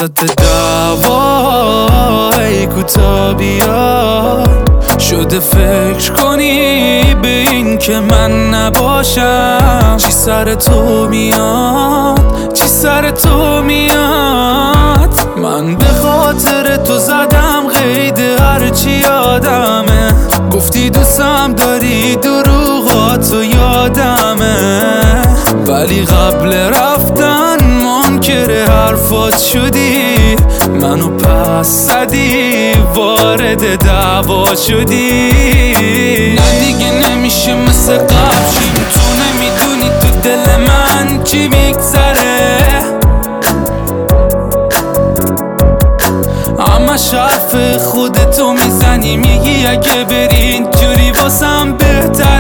وسط دعوا ای کوتا بیا شده فکر کنی به این که من نباشم چی سر تو میاد چی سر تو میاد من به خاطر تو زدم قید هرچی یادمه گفتی دوستم داری دروغاتو یادمه ولی قبل رفتن منکر حرفات شدی منو پس زدی وارد دعوا شدی نه دیگه نمیشه مثل قبل شیم تو نمیدونی تو دل من چی میگذره همش حرف خودتو میزنی میگی اگه بری اینجوری واسم بهتر